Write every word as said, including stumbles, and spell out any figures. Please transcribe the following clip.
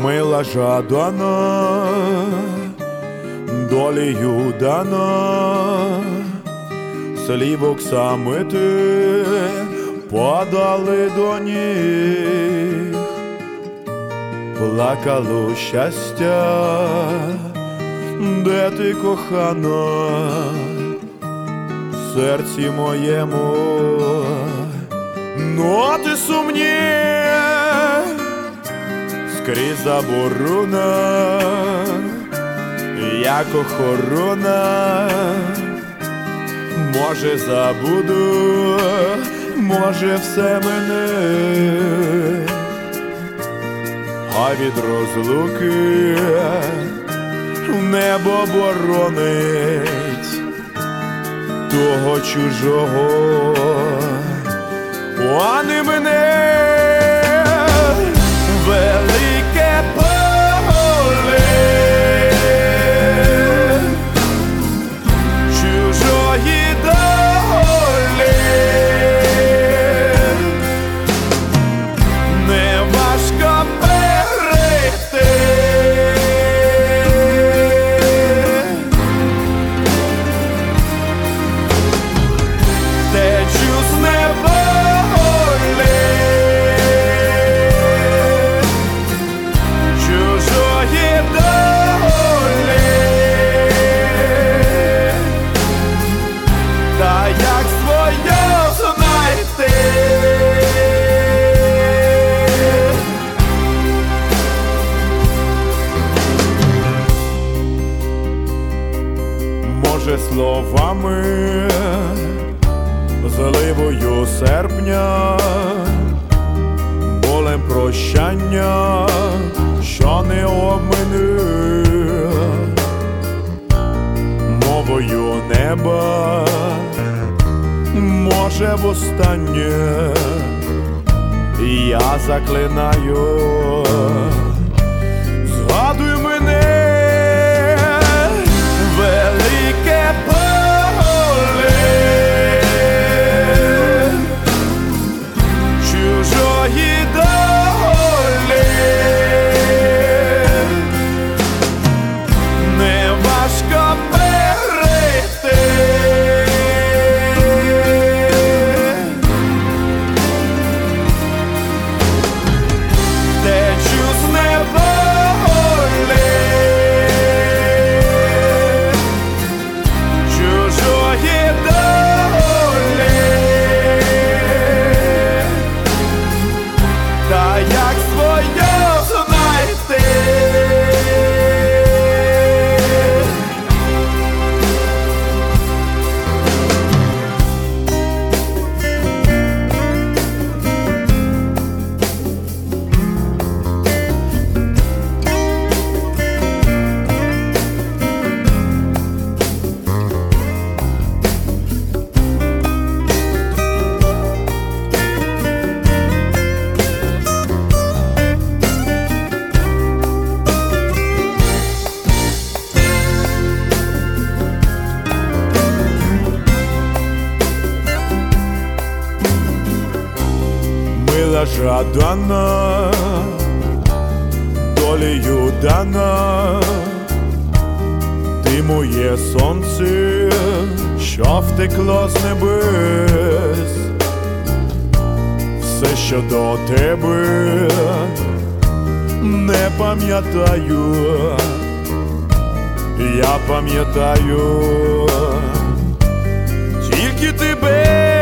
Мила жадана, долею дана, слівок самити падали до ніг, плакало щастя, де ти, кохана, в серці моєму, ноти сумні, скрізь заборона, як охорона. Може забуду, може все мене, а від розлуки небо боронить того чужого, а не мене. Велике поле чужої долі, не важко перейти, течу з неволі чужої долі, та як свою знайти. Може словами, зливою серпня, болем прощання, що не обмине, мовою неба, може востаннє я заклинаю, згадуй мене. Велике поле чужої долі, не важко перейти, течу з неволі чужої долі, та як свою знайти. Мила жадана, долею дана, ти моє сонце, що втекло з небес. Все, що до тебе, не пам'ятаю, я пам'ятаю тільки тебе.